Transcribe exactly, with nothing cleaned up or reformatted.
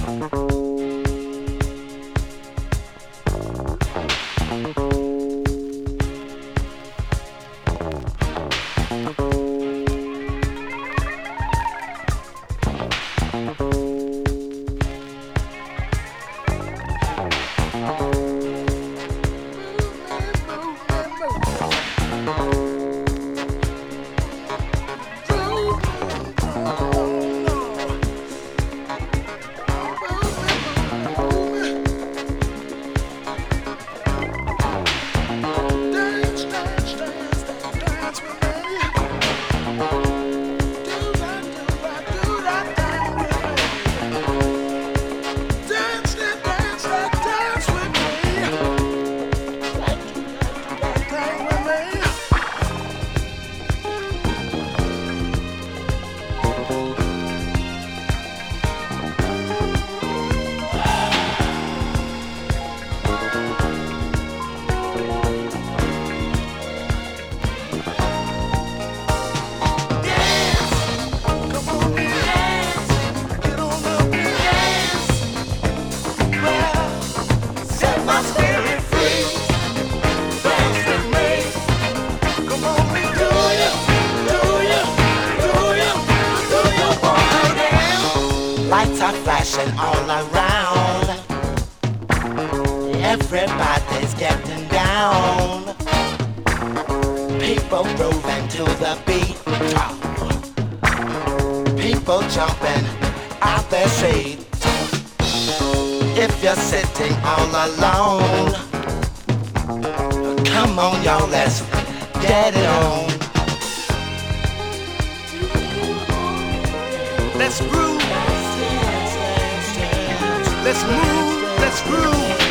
Flashing all around, everybody's getting down. People grooving to the beat, people jumping out their seat. If you're sitting all alone, come on y'all, let's get it on. Let's groove. Let's move, let's groove.